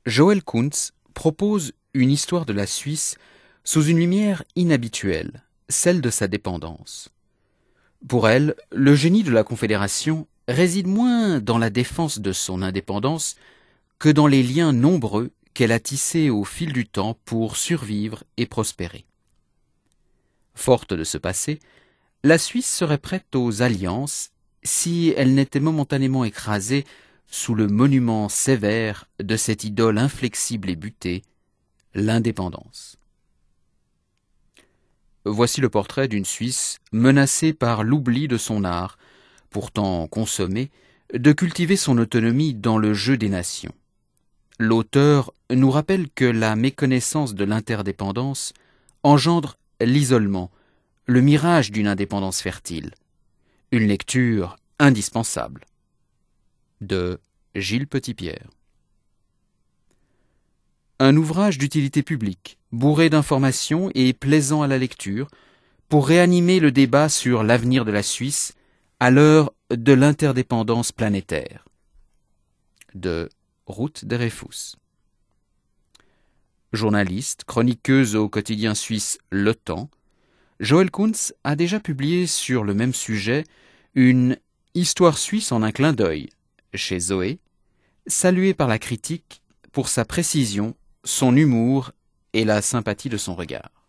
Joël Kuntz propose une histoire de la Suisse sous une lumière inhabituelle, celle de sa dépendance. Pour elle, le génie de la Confédération réside moins dans la défense de son indépendance que dans les liens nombreux qu'elle a tissés au fil du temps pour survivre et prospérer. Forte de ce passé, la Suisse serait prête aux alliances si elle n'était momentanément écrasée sous le monument sévère de cette idole inflexible et butée, l'indépendance. Voici le portrait d'une Suisse menacée par l'oubli de son art, pourtant consommée, de cultiver son autonomie dans le jeu des nations. L'auteur nous rappelle que la méconnaissance de l'interdépendance engendre l'isolement, le mirage d'une indépendance fertile. Une lecture indispensable. De Gilles Petitpierre. Un ouvrage d'utilité publique, bourré d'informations et plaisant à la lecture, pour réanimer le débat sur l'avenir de la Suisse à l'heure de l'interdépendance planétaire. De Ruth Dreyfus. Journaliste, chroniqueuse au quotidien suisse Le Temps, Joël Kuntz a déjà publié sur le même sujet une Histoire suisse en un clin d'œil, chez Zoé, saluée par la critique pour sa précision, son humour et la sympathie de son regard.